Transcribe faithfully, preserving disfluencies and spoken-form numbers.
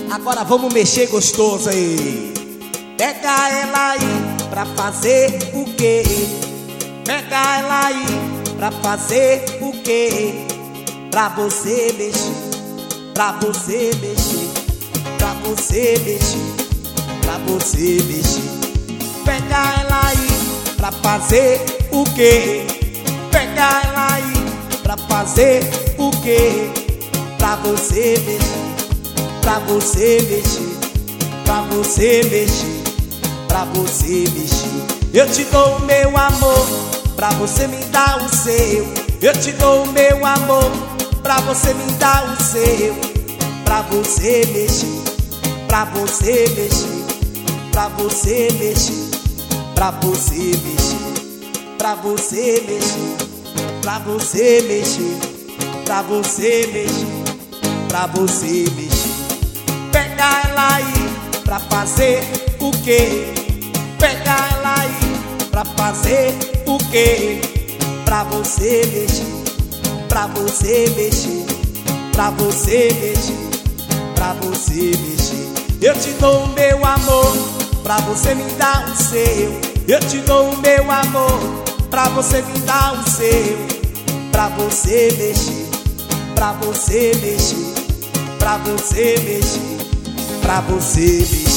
Agora vamos mexer gostoso aí. Pega ela aí pra fazer o quê? Pega ela aí pra fazer o quê? Pra você mexer, pra você mexer, pra você mexer, pra você mexer. Pega ela aí pra fazer o quê? Pega ela aí pra fazer o quê? Pra você mexer, pra você mexer, pra você mexer, pra você mexer. Eu te dou o meu amor, pra você me dar o seu. Eu te dou o meu amor, pra você me dar o seu. Pra você mexer, pra você mexer, pra você mexer, pra você mexer, pra você mexer, pra você mexer, pra você mexer, pra você mexer. Pega ela aí pra fazer o quê? Pega ela aí pra fazer o quê? Pra você mexer, pra você mexer, pra você mexer, pra você mexer. Eu te dou o meu amor, pra você me dar o seu. Eu te dou o meu amor, pra você me dar o seu. Pra você mexer, pra você mexer, pra você mexer, pra você mexer.